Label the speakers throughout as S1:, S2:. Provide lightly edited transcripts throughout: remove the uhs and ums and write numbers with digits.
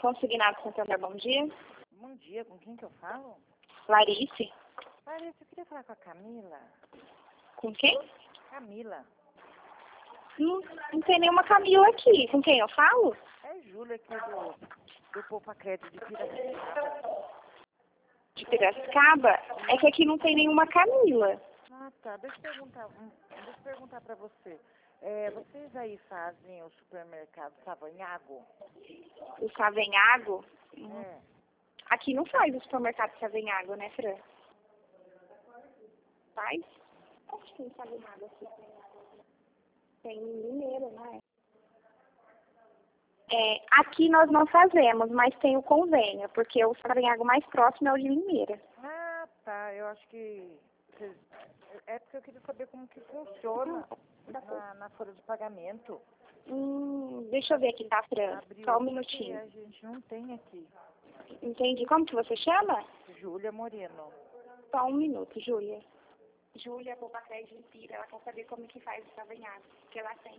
S1: Consignado Santander, bom dia.
S2: Bom dia, com quem que eu falo?
S1: Larice.
S2: Larissa, eu queria falar com a Camila.
S1: Com quem?
S2: Camila.
S1: Não tem nenhuma Camila aqui. Com quem eu falo?
S2: É Júlia aqui do Poupa Crédito de Piracicaba.
S1: De Piracicaba? É que aqui não tem nenhuma Camila.
S2: Ah, tá. Deixa eu perguntar pra você. Vocês aí fazem o supermercado Savanhago?
S1: O Savenhago?
S2: É.
S1: Aqui não faz o supermercado Savenhago, né, Fran? Faz? Acho que tem Savenhago aqui. Tem em Limeira, né? Aqui nós não fazemos, mas tem o convênio, porque o Savenhago mais próximo é o de Limeira.
S2: Ah, tá. Eu acho que... É porque eu queria saber como que funciona na folha de pagamento.
S1: Deixa eu ver aqui, tá, Fran? Só um
S2: Porque
S1: minutinho.
S2: a gente não tem aqui.
S1: Entendi. Como que você chama?
S2: Júlia Moreno.
S1: Só um minuto, Júlia. Júlia, Poupa Crédito de Pira, ela quer saber como que faz o Savenhago, porque ela tem.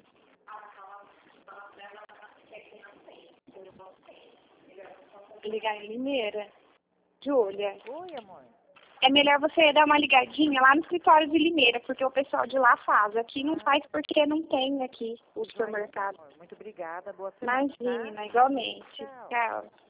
S1: Ligar em Limeira. Júlia,
S2: Oi, amor.
S1: é melhor você dar uma ligadinha lá no escritório de Limeira, porque o pessoal de lá faz. Aqui não faz porque não tem aqui o supermercado.
S2: Muito obrigada. Boa semana.
S1: Imagina, igualmente.
S2: Tchau.
S1: Tchau.